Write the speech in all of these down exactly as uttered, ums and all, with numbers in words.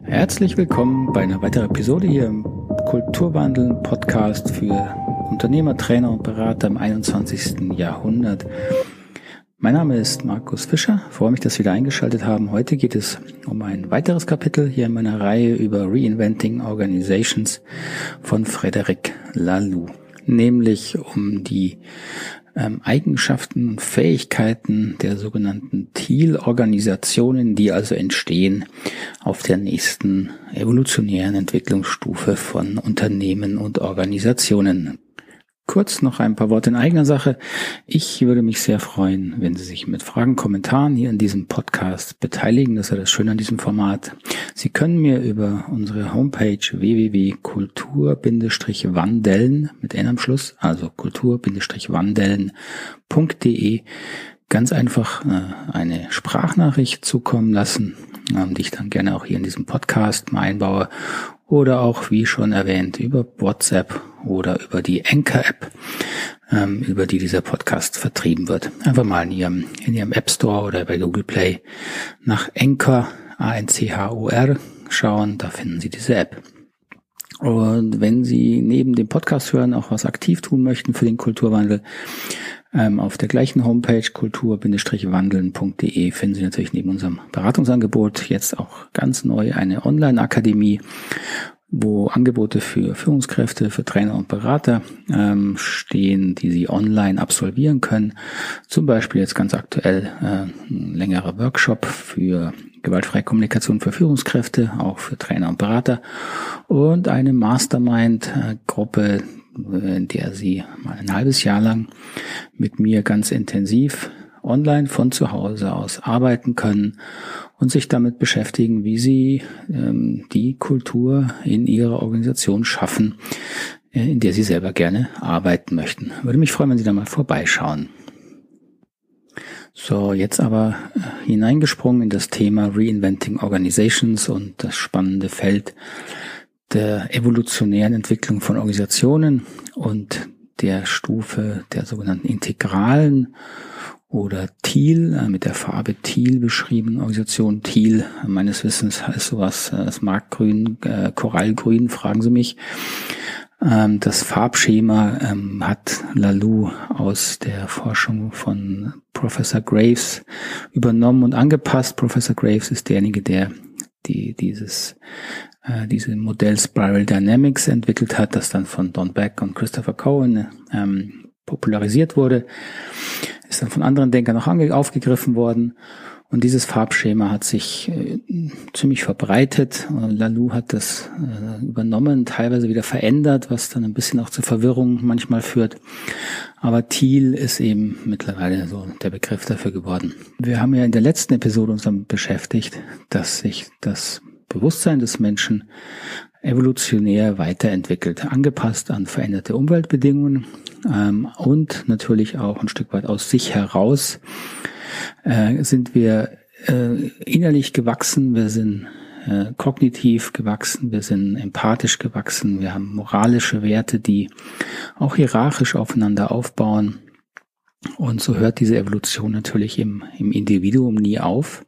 Herzlich willkommen bei einer weiteren Episode hier im Kulturwandeln Podcast für Unternehmer, Trainer und Berater im einundzwanzigsten Jahrhundert. Mein Name ist Markus Fischer, ich freue mich, dass Sie wieder eingeschaltet haben. Heute geht es um ein weiteres Kapitel hier in meiner Reihe über Reinventing Organizations von Frederic Laloux, nämlich um die ähm, Eigenschaften und Fähigkeiten der sogenannten Thiel-Organisationen, die also entstehen auf der nächsten evolutionären Entwicklungsstufe von Unternehmen und Organisationen. Kurz noch ein paar Worte in eigener Sache. Ich würde mich sehr freuen, wenn Sie sich mit Fragen, Kommentaren hier in diesem Podcast beteiligen. Das ist ja das Schöne an diesem Format. Sie können mir über unsere Homepage w w w punkt kultur Bindestrich wandeln mit N am Schluss, also kultur Bindestrich wandeln punkt d e ganz einfach äh, eine Sprachnachricht zukommen lassen, ähm, die ich dann gerne auch hier in diesem Podcast mal einbaue. Oder auch, wie schon erwähnt, über WhatsApp oder über die Anchor-App, ähm, über die dieser Podcast vertrieben wird. Einfach mal in Ihrem, in Ihrem App Store oder bei Google Play nach Anchor, A N C H O R, schauen, da finden Sie diese App. Und wenn Sie neben dem Podcast hören auch was aktiv tun möchten für den Kulturwandel, ähm, auf der gleichen Homepage kultur Bindestrich wandeln punkt d e finden Sie natürlich neben unserem Beratungsangebot jetzt auch ganz neu eine Online-Akademie, wo Angebote für Führungskräfte, für Trainer und Berater ähm, stehen, die Sie online absolvieren können. Zum Beispiel jetzt ganz aktuell äh, ein längerer Workshop für gewaltfreie Kommunikation für Führungskräfte, auch für Trainer und Berater, und eine Mastermind-Gruppe, in der Sie mal ein halbes Jahr lang mit mir ganz intensiv online von zu Hause aus arbeiten können und sich damit beschäftigen, wie Sie ähm, die Kultur in Ihrer Organisation schaffen, äh, in der Sie selber gerne arbeiten möchten. Würde mich freuen, wenn Sie da mal vorbeischauen. So, jetzt aber äh, hineingesprungen in das Thema Reinventing Organizations und das spannende Feld der evolutionären Entwicklung von Organisationen und der Stufe der sogenannten integralen oder Thiel, äh, mit der Farbe Thiel beschriebenen Organisation. Thiel, meines Wissens heißt sowas, äh, das Markgrün, äh, Korallgrün, fragen Sie mich. Ähm, das Farbschema ähm, hat Laloux aus der Forschung von Professor Graves übernommen und angepasst. Professor Graves ist derjenige, der die dieses äh, diese Modell Spiral Dynamics entwickelt hat, das dann von Don Beck und Christopher Cohen ähm, popularisiert wurde, ist dann von anderen Denkern noch ange- aufgegriffen worden. Und dieses Farbschema hat sich äh, ziemlich verbreitet. Laloux hat das äh, übernommen, teilweise wieder verändert, was dann ein bisschen auch zur Verwirrung manchmal führt. Aber Thiel ist eben mittlerweile so der Begriff dafür geworden. Wir haben ja in der letzten Episode uns damit beschäftigt, dass sich das Bewusstsein des Menschen evolutionär weiterentwickelt, angepasst an veränderte Umweltbedingungen ähm, und natürlich auch ein Stück weit aus sich heraus äh, sind wir äh, innerlich gewachsen, wir sind äh, kognitiv gewachsen, wir sind empathisch gewachsen, wir haben moralische Werte, die auch hierarchisch aufeinander aufbauen. Und so hört diese Evolution natürlich im, im Individuum nie auf.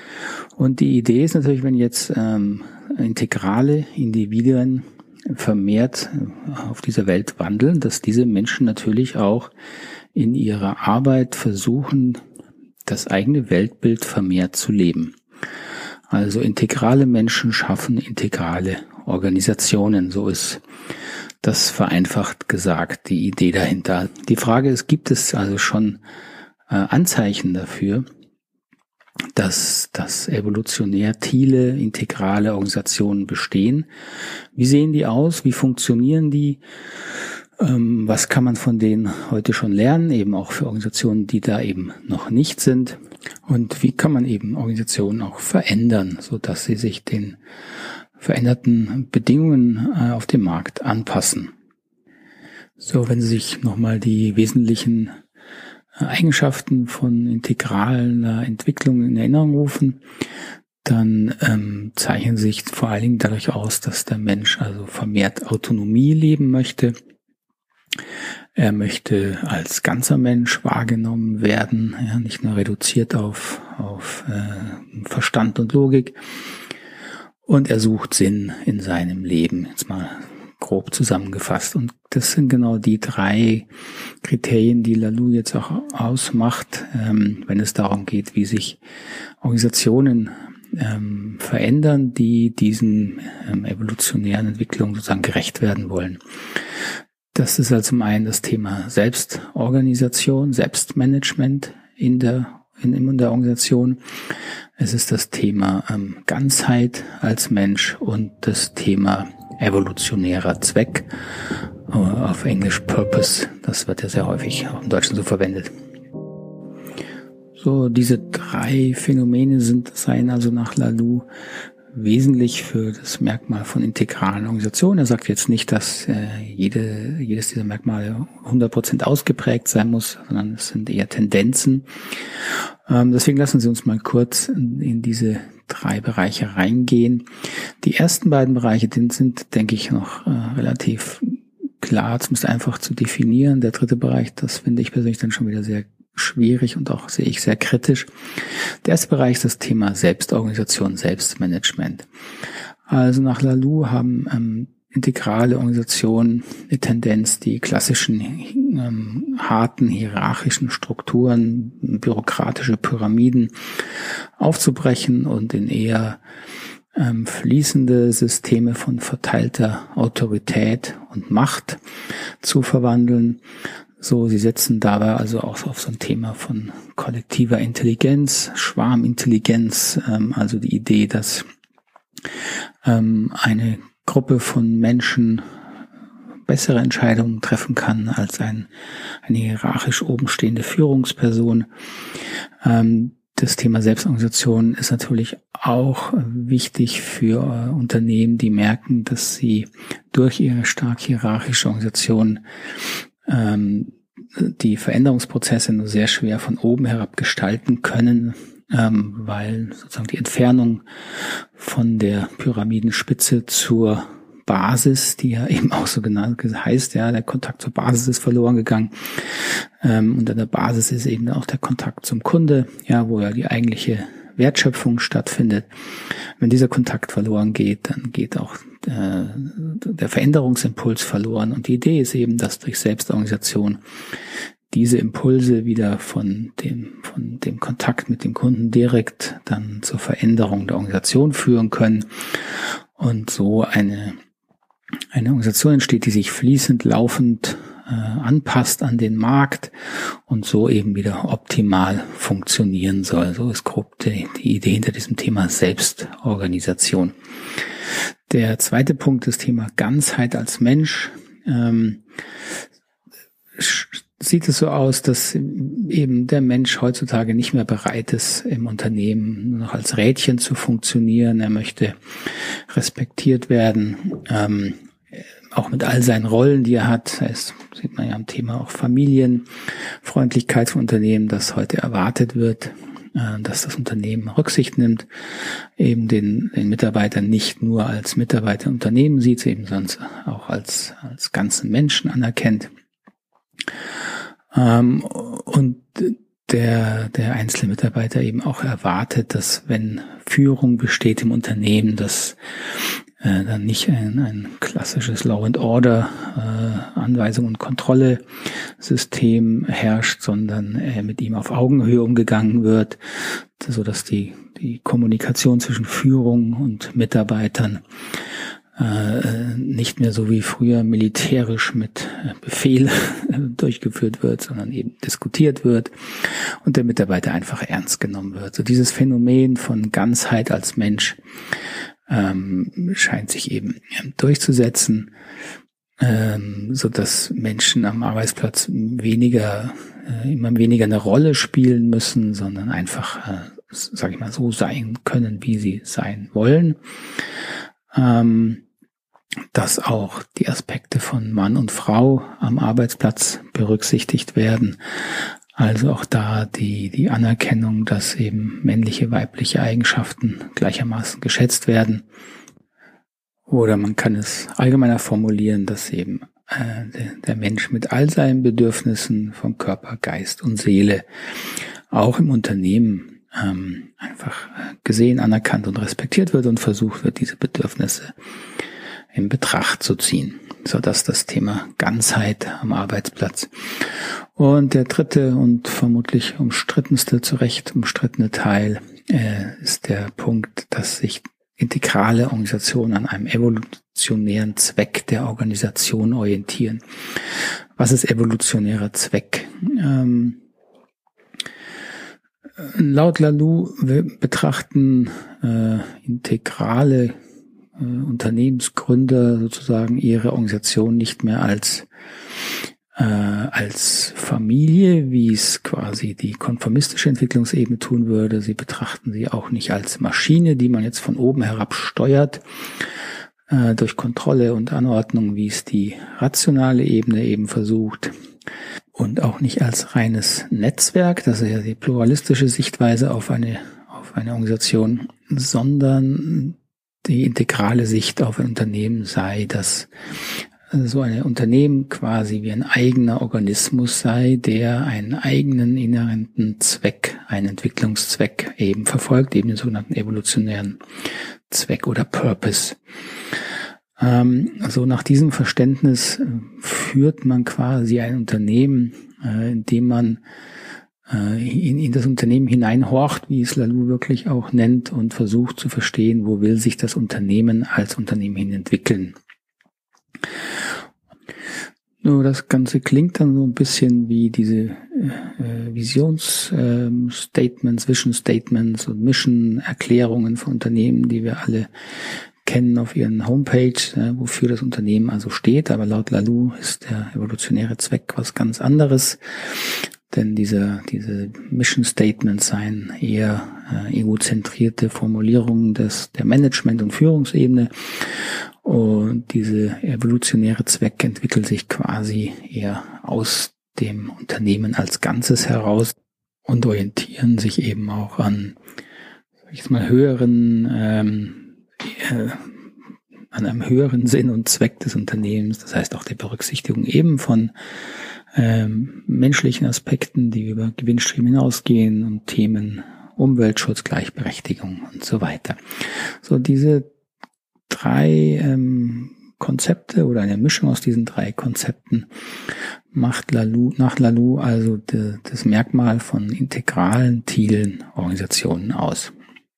Und die Idee ist natürlich, wenn jetzt ähm, integrale Individuen vermehrt auf dieser Welt wandeln, dass diese Menschen natürlich auch in ihrer Arbeit versuchen, das eigene Weltbild vermehrt zu leben. Also integrale Menschen schaffen integrale Organisationen. So ist das vereinfacht gesagt die Idee dahinter. Die Frage ist, gibt es also schon äh, Anzeichen dafür, dass, dass evolutionär Thiele, integrale Organisationen bestehen? Wie sehen die aus? Wie funktionieren die? Ähm, was kann man von denen heute schon lernen? Eben auch für Organisationen, die da eben noch nicht sind. Und wie kann man eben Organisationen auch verändern, so dass sie sich den veränderten Bedingungen äh, auf dem Markt anpassen? So, wenn Sie sich nochmal die wesentlichen Eigenschaften von integraler Entwicklung in Erinnerung rufen, dann ähm, zeichnen sich vor allen Dingen dadurch aus, dass der Mensch also vermehrt Autonomie leben möchte. Er möchte als ganzer Mensch wahrgenommen werden, ja, nicht nur reduziert auf, auf äh, Verstand und Logik. und er sucht Sinn in seinem Leben, jetzt mal grob zusammengefasst. Und das sind genau die drei Kriterien, die Laloux jetzt auch ausmacht, ähm, wenn es darum geht, wie sich Organisationen ähm, verändern, die diesen ähm, evolutionären Entwicklungen sozusagen gerecht werden wollen. Das ist also zum einen das Thema Selbstorganisation, Selbstmanagement in der, in, in der Organisation. Es ist das Thema ähm, Ganzheit als Mensch und das Thema evolutionärer Zweck, äh, auf Englisch Purpose. Das wird ja sehr häufig auch im Deutschen so verwendet. So, diese drei Phänomene sind, seien also nach Laloux wesentlich für das Merkmal von integralen Organisationen. Er sagt jetzt nicht, dass äh, jede, jedes dieser Merkmale hundert Prozent ausgeprägt sein muss, sondern es sind eher Tendenzen. Ähm, deswegen lassen Sie uns mal kurz in, in diese drei Bereiche reingehen. Die ersten beiden Bereiche, die sind, denke ich, noch äh, relativ klar, zumindest einfach zu definieren. Der dritte Bereich, das finde ich persönlich dann schon wieder sehr schwierig und auch sehe ich sehr kritisch. Der erste Bereich ist das Thema Selbstorganisation, Selbstmanagement. Also nach Laloux haben ähm, integrale Organisationen eine Tendenz, die klassischen ähm, harten hierarchischen Strukturen, bürokratische Pyramiden aufzubrechen und in eher ähm, fließende Systeme von verteilter Autorität und Macht zu verwandeln. So, sie setzen dabei also auch auf so ein Thema von kollektiver Intelligenz, Schwarmintelligenz, ähm, also die Idee, dass ähm, eine Gruppe von Menschen bessere Entscheidungen treffen kann als ein, eine hierarchisch oben stehende Führungsperson. Ähm, das Thema Selbstorganisation ist natürlich auch wichtig für äh, Unternehmen, die merken, dass sie durch ihre stark hierarchische Organisation die Veränderungsprozesse nur sehr schwer von oben herab gestalten können, ähm, weil sozusagen die Entfernung von der Pyramidenspitze zur Basis, die ja eben auch so genannt heißt, ja, der Kontakt zur Basis ist verloren gegangen, ähm, und an der Basis ist eben auch der Kontakt zum Kunde, ja, wo ja die eigentliche Wertschöpfung stattfindet. Wenn dieser Kontakt verloren geht, dann geht auch äh, der Veränderungsimpuls verloren. Und die Idee ist eben, dass durch Selbstorganisation diese Impulse wieder von dem, von dem Kontakt mit dem Kunden direkt dann zur Veränderung der Organisation führen können und so eine, eine Organisation entsteht, die sich fließend, laufend äh, anpasst an den Markt und so eben wieder optimal funktionieren soll. So ist grob die, die Idee hinter diesem Thema Selbstorganisation. Der zweite Punkt, das Thema Ganzheit als Mensch. Ähm, sieht es so aus, dass eben der Mensch heutzutage nicht mehr bereit ist, im Unternehmen nur noch als Rädchen zu funktionieren. Er möchte respektiert werden, ähm, auch mit all seinen Rollen, die er hat. Das sieht man ja am Thema auch Familienfreundlichkeit von Unternehmen, dass heute erwartet wird, äh, dass das Unternehmen Rücksicht nimmt, eben den, den Mitarbeiter nicht nur als Mitarbeiter im Unternehmen sieht, eben sonst auch als, als ganzen Menschen anerkennt. Ähm, und der, der einzelne Mitarbeiter eben auch erwartet, dass wenn Führung besteht im Unternehmen, dass äh, dann nicht ein, ein klassisches Law and Order, äh, Anweisung und Kontrolle System herrscht, sondern äh, mit ihm auf Augenhöhe umgegangen wird, so dass die, die Kommunikation zwischen Führung und Mitarbeitern nicht mehr so wie früher militärisch mit Befehl durchgeführt wird, sondern eben diskutiert wird und der Mitarbeiter einfach ernst genommen wird. So dieses Phänomen von Ganzheit als Mensch ähm, scheint sich eben durchzusetzen, ähm, so dass Menschen am Arbeitsplatz weniger, äh, immer weniger eine Rolle spielen müssen, sondern einfach, äh, sage ich mal, so sein können, wie sie sein wollen. Ähm, dass auch die Aspekte von Mann und Frau am Arbeitsplatz berücksichtigt werden. Also auch da die, die Anerkennung, dass eben männliche, weibliche Eigenschaften gleichermaßen geschätzt werden. Oder man kann es allgemeiner formulieren, dass eben äh, der, der Mensch mit all seinen Bedürfnissen von Körper, Geist und Seele auch im Unternehmen ähm, einfach gesehen, anerkannt und respektiert wird und versucht wird, diese Bedürfnisse in Betracht zu ziehen. So, das ist das Thema Ganzheit am Arbeitsplatz. Und der dritte und vermutlich umstrittenste, zu Recht umstrittene Teil äh, ist der Punkt, dass sich integrale Organisationen an einem evolutionären Zweck der Organisation orientieren. Was ist evolutionärer Zweck? Ähm, laut Laloux betrachten äh, integrale äh, Unternehmensgründer sozusagen ihre Organisation nicht mehr als äh, als Familie, wie es quasi die konformistische Entwicklungsebene tun würde. Sie betrachten sie auch nicht als Maschine, die man jetzt von oben herab steuert, äh, durch Kontrolle und Anordnung, wie es die rationale Ebene eben versucht. Und auch nicht als reines Netzwerk, das ist ja die pluralistische Sichtweise auf eine, auf eine Organisation, sondern die integrale Sicht auf ein Unternehmen sei, dass so ein Unternehmen quasi wie ein eigener Organismus sei, der einen eigenen inhärenten Zweck, einen Entwicklungszweck eben verfolgt, eben den sogenannten evolutionären Zweck oder Purpose. Ähm, also nach diesem Verständnis führt man quasi ein Unternehmen, äh, in dem man äh, in, in das Unternehmen hineinhorcht, wie es Laloux wirklich auch nennt, und versucht zu verstehen, wo will sich das Unternehmen als Unternehmen hin entwickeln. Nur das Ganze klingt dann so ein bisschen wie diese äh, Visionsstatements, ähm, Vision Statements und Mission-Erklärungen von Unternehmen, die wir alle kennen auf ihren Homepage, äh, wofür das Unternehmen also steht. Aber laut Laloux ist der evolutionäre Zweck was ganz anderes. Denn diese, diese Mission Statements seien eher äh, egozentrierte Formulierungen des, der Management- und Führungsebene. Und diese evolutionäre Zweck entwickelt sich quasi eher aus dem Unternehmen als Ganzes heraus und orientieren sich eben auch an, sag ich jetzt mal, höheren, ähm, äh, an einem höheren Sinn und Zweck des Unternehmens. Das heißt auch der Berücksichtigung eben von ähm, menschlichen Aspekten, die über Gewinnstreben hinausgehen, und Themen Umweltschutz, Gleichberechtigung und so weiter. So diese drei ähm, Konzepte oder eine Mischung aus diesen drei Konzepten macht Laloux, nach Laloux also de, das Merkmal von integralen, tilen Organisationen aus.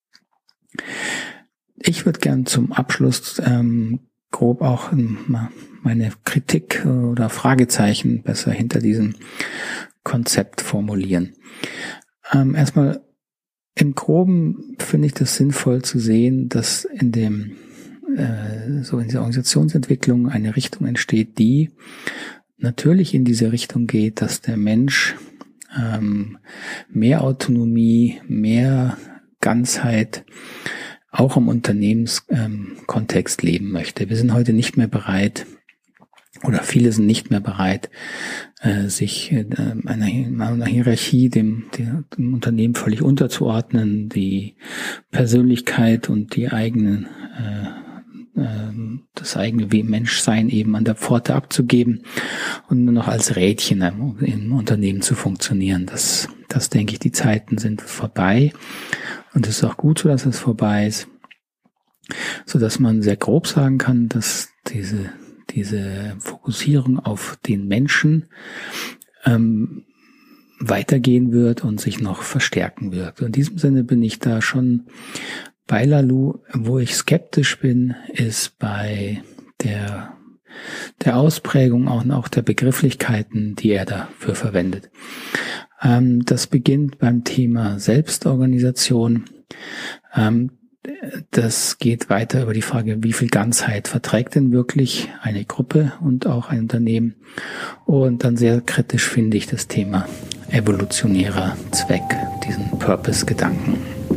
Ich würde gern zum Abschluss ähm, grob auch meine Kritik oder Fragezeichen besser hinter diesem Konzept formulieren. Ähm, erstmal im Groben finde ich das sinnvoll zu sehen, dass in dem äh, so in dieser Organisationsentwicklung eine Richtung entsteht, die natürlich in diese Richtung geht, dass der Mensch ähm, mehr Autonomie, mehr Ganzheit auch im Unternehmenskontext ähm, leben möchte. Wir sind heute nicht mehr bereit, oder viele sind nicht mehr bereit, äh, sich äh, einer, einer Hierarchie dem, dem Unternehmen völlig unterzuordnen, die Persönlichkeit und die eigenen äh, das eigene Menschsein eben an der Pforte abzugeben und nur noch als Rädchen im, im Unternehmen zu funktionieren. Das, das denke ich, die Zeiten sind vorbei, und es ist auch gut so, dass es vorbei ist, so dass man sehr grob sagen kann, dass diese diese Fokussierung auf den Menschen ähm, weitergehen wird und sich noch verstärken wird. In diesem Sinne bin ich da schon bei Laloux. Wo ich skeptisch bin, ist bei der, der Ausprägung auch, auch der Begrifflichkeiten, die er dafür verwendet. Ähm, das beginnt beim Thema Selbstorganisation. Ähm, das geht weiter über die Frage, wie viel Ganzheit verträgt denn wirklich eine Gruppe und auch ein Unternehmen. Und dann sehr kritisch finde ich das Thema evolutionärer Zweck, diesen Purpose-Gedanken.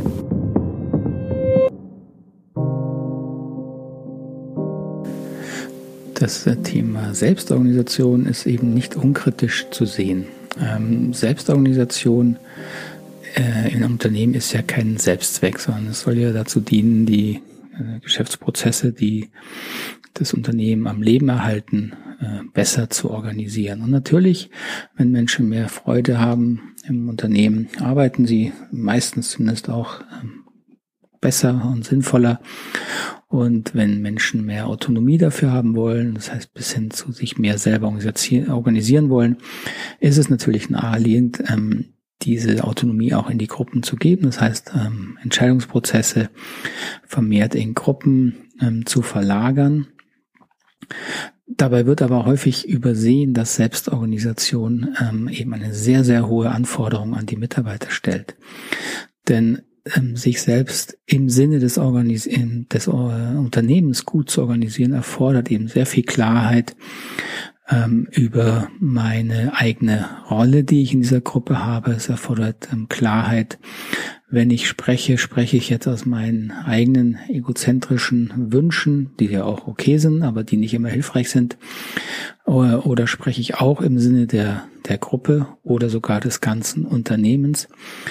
Das Thema Selbstorganisation ist eben nicht unkritisch zu sehen. Ähm, Selbstorganisation äh, in einem Unternehmen ist ja kein Selbstzweck, sondern es soll ja dazu dienen, die äh, Geschäftsprozesse, die das Unternehmen am Leben erhalten, äh, besser zu organisieren. Und natürlich, wenn Menschen mehr Freude haben im Unternehmen, arbeiten sie meistens zumindest auch ähm, besser und sinnvoller. Und wenn Menschen mehr Autonomie dafür haben wollen, das heißt bis hin zu sich mehr selber organisieren wollen, ist es natürlich naheliegend, ähm, diese Autonomie auch in die Gruppen zu geben. Das heißt, ähm, Entscheidungsprozesse vermehrt in Gruppen ähm, zu verlagern. Dabei wird aber häufig übersehen, dass Selbstorganisation ähm, eben eine sehr, sehr hohe Anforderung an die Mitarbeiter stellt. Denn ähm, sich selbst im Sinne des, Organis- des äh, Unternehmens gut zu organisieren, erfordert eben sehr viel Klarheit ähm, über meine eigene Rolle, die ich in dieser Gruppe habe. Es erfordert ähm, Klarheit. Wenn ich spreche, spreche ich jetzt aus meinen eigenen egozentrischen Wünschen, die ja auch okay sind, aber die nicht immer hilfreich sind. Oder, oder spreche ich auch im Sinne der, der Gruppe oder sogar des ganzen Unternehmens.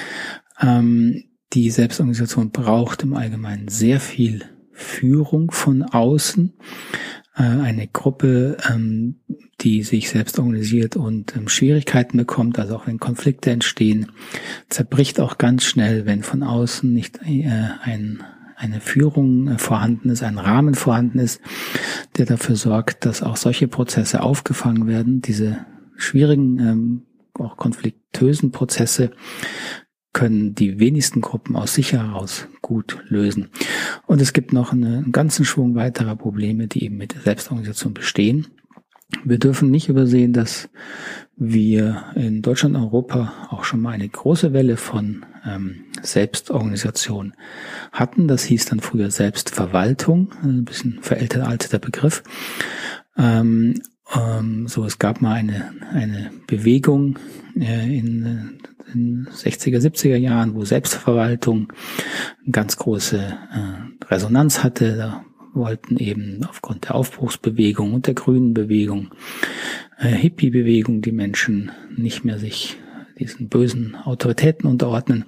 Ähm, die Selbstorganisation braucht im Allgemeinen sehr viel Führung von außen. Äh, eine Gruppe, ähm, die sich selbst organisiert und ähm, Schwierigkeiten bekommt, also auch wenn Konflikte entstehen, zerbricht auch ganz schnell, wenn von außen nicht äh, ein, eine Führung äh, vorhanden ist, ein Rahmen vorhanden ist, der dafür sorgt, dass auch solche Prozesse aufgefangen werden. Diese schwierigen, ähm, auch konfliktösen Prozesse können die wenigsten Gruppen aus sich heraus gut lösen. Und es gibt noch eine, einen ganzen Schwung weiterer Probleme, die eben mit der Selbstorganisation bestehen. Wir dürfen nicht übersehen, dass wir in Deutschland und Europa auch schon mal eine große Welle von ähm, Selbstorganisation hatten. Das hieß dann früher Selbstverwaltung, ein bisschen veralteter Begriff. Ähm, ähm, so, es gab mal eine eine Bewegung äh, in in sechziger, siebziger Jahren, wo Selbstverwaltung eine ganz große äh, Resonanz hatte. Da wollten eben aufgrund der Aufbruchsbewegung und der grünen Bewegung, äh, Hippie-Bewegung, die Menschen nicht mehr sich diesen bösen Autoritäten unterordnen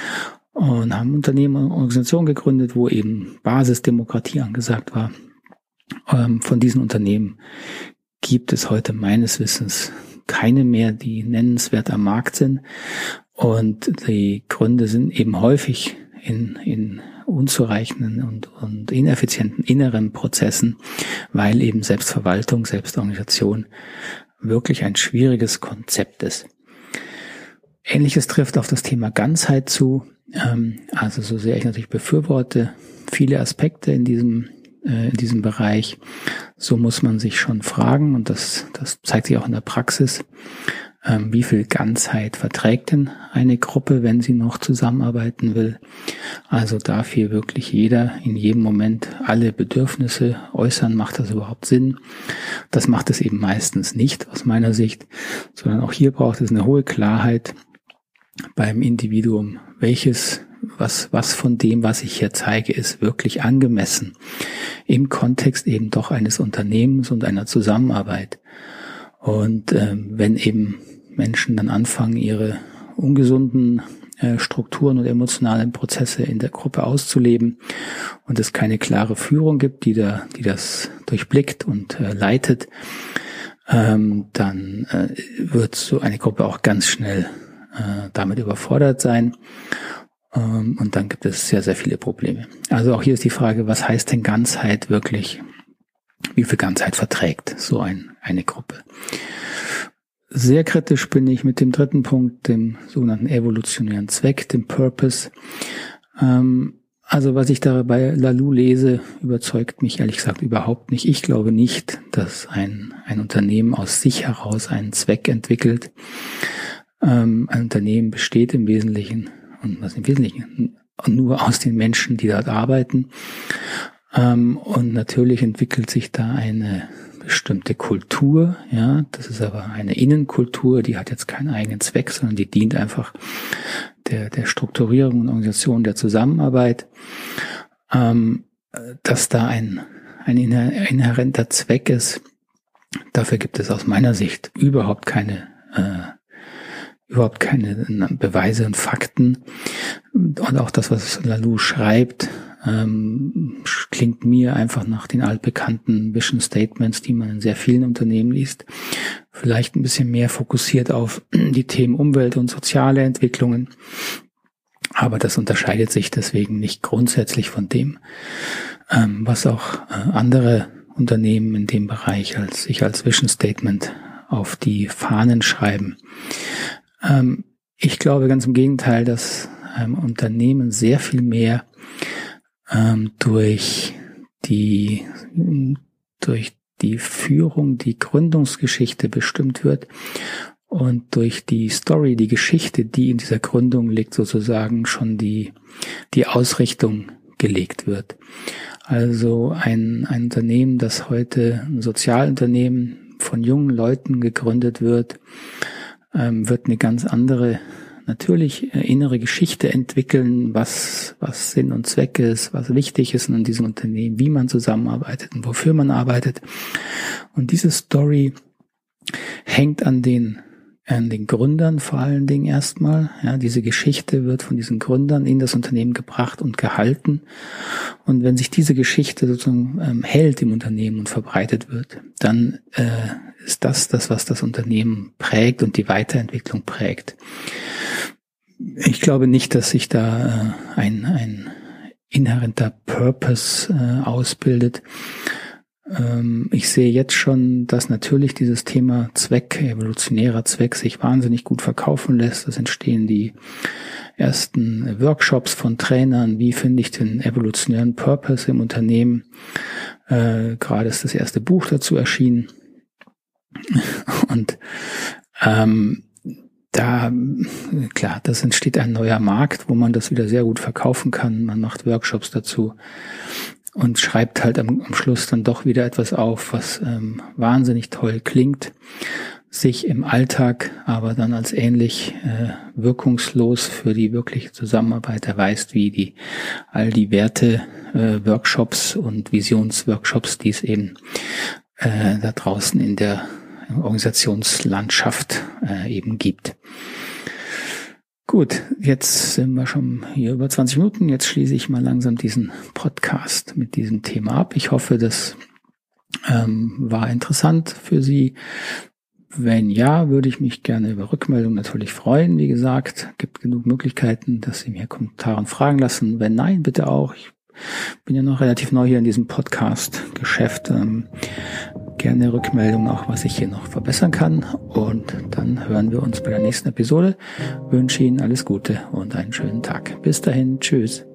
und haben Unternehmen und Organisationen gegründet, wo eben Basisdemokratie angesagt war. Ähm, von diesen Unternehmen gibt es heute meines Wissens keine mehr, die nennenswert am Markt sind. Und die Gründe sind eben häufig in, in unzureichenden und, und ineffizienten inneren Prozessen, weil eben Selbstverwaltung, Selbstorganisation wirklich ein schwieriges Konzept ist. Ähnliches trifft auf das Thema Ganzheit zu. Also so sehr ich natürlich befürworte viele Aspekte in diesem in diesem Bereich, so muss man sich schon fragen, und das, das zeigt sich auch in der Praxis, ähm, wie viel Ganzheit verträgt denn eine Gruppe, wenn sie noch zusammenarbeiten will? Also darf hier wirklich jeder in jedem Moment alle Bedürfnisse äußern? Macht das überhaupt Sinn? Das macht es eben meistens nicht aus meiner Sicht, sondern auch hier braucht es eine hohe Klarheit beim Individuum, welches Was, was von dem, was ich hier zeige, ist wirklich angemessen im Kontext eben doch eines Unternehmens und einer Zusammenarbeit. Und ähm, wenn eben Menschen dann anfangen, ihre ungesunden äh, Strukturen und emotionalen Prozesse in der Gruppe auszuleben und es keine klare Führung gibt, die da, die das durchblickt und äh, leitet, ähm, dann äh, wird so eine Gruppe auch ganz schnell äh, damit überfordert sein. Und dann gibt es sehr, sehr viele Probleme. Also auch hier ist die Frage, was heißt denn Ganzheit wirklich? Wie viel Ganzheit verträgt so ein, eine Gruppe? Sehr kritisch bin ich mit dem dritten Punkt, dem sogenannten evolutionären Zweck, dem Purpose. Also was ich da bei Laloux lese, überzeugt mich ehrlich gesagt überhaupt nicht. Ich glaube nicht, dass ein, ein Unternehmen aus sich heraus einen Zweck entwickelt. Ein Unternehmen besteht im Wesentlichen und was im Wesentlichen nur aus den Menschen, die dort arbeiten. Und natürlich entwickelt sich da eine bestimmte Kultur, ja, das ist aber eine Innenkultur, die hat jetzt keinen eigenen Zweck, sondern die dient einfach der, der Strukturierung und Organisation der Zusammenarbeit. Dass da ein, ein inhärenter Zweck ist, dafür gibt es aus meiner Sicht überhaupt keine äh, überhaupt keine Beweise und Fakten. Und auch das, was Laloux schreibt, ähm, klingt mir einfach nach den altbekannten Vision Statements, die man in sehr vielen Unternehmen liest. Vielleicht ein bisschen mehr fokussiert auf die Themen Umwelt und soziale Entwicklungen. Aber das unterscheidet sich deswegen nicht grundsätzlich von dem, ähm, was auch äh, andere Unternehmen in dem Bereich als sich als Vision Statement auf die Fahnen schreiben. Ähm, ich glaube ganz im Gegenteil, dass ähm, Unternehmen sehr viel mehr ähm, durch die durch die Führung, die Gründungsgeschichte bestimmt wird und durch die Story, die Geschichte, die in dieser Gründung liegt, sozusagen schon die die Ausrichtung gelegt wird. Also ein, ein Unternehmen, das heute ein Sozialunternehmen von jungen Leuten gegründet wird, ähm, wird eine ganz andere, natürlich äh, innere Geschichte entwickeln, was, was Sinn und Zweck ist, was wichtig ist in diesem Unternehmen, wie man zusammenarbeitet und wofür man arbeitet. Und diese Story hängt an den an den Gründern vor allen Dingen erstmal. Ja, diese Geschichte wird von diesen Gründern in das Unternehmen gebracht und gehalten. Und wenn sich diese Geschichte sozusagen ähm, hält im Unternehmen und verbreitet wird, dann äh, ist das das, was das Unternehmen prägt und die Weiterentwicklung prägt. Ich glaube nicht, dass sich da äh, ein, ein inhärenter Purpose äh, ausbildet. Ich sehe jetzt schon, dass natürlich dieses Thema Zweck, evolutionärer Zweck, sich wahnsinnig gut verkaufen lässt. Es entstehen die ersten Workshops von Trainern. Wie finde ich den evolutionären Purpose im Unternehmen? Äh, gerade ist das erste Buch dazu erschienen. Und ähm, da, klar, das entsteht ein neuer Markt, wo man das wieder sehr gut verkaufen kann. Man macht Workshops dazu und schreibt halt am, am Schluss dann doch wieder etwas auf, was ähm, wahnsinnig toll klingt, sich im Alltag aber dann als ähnlich äh, wirkungslos für die wirkliche Zusammenarbeit erweist, wie die all die Werte äh, Workshops und Visionsworkshops, die es eben äh, da draußen in der Organisationslandschaft äh, eben gibt. Gut, jetzt sind wir schon hier über zwanzig Minuten. Jetzt schließe ich mal langsam diesen Podcast mit diesem Thema ab. Ich hoffe, das ähm, war interessant für Sie. Wenn ja, würde ich mich gerne über Rückmeldung natürlich freuen. Wie gesagt, gibt genug Möglichkeiten, dass Sie mir Kommentare und Fragen lassen. Wenn nein, bitte auch. Ich bin ja noch relativ neu hier in diesem Podcast-Geschäft. Ähm, gerne Rückmeldung auch, was ich hier noch verbessern kann. Und dann hören wir uns bei der nächsten Episode. Ich wünsche Ihnen alles Gute und einen schönen Tag. Bis dahin, tschüss.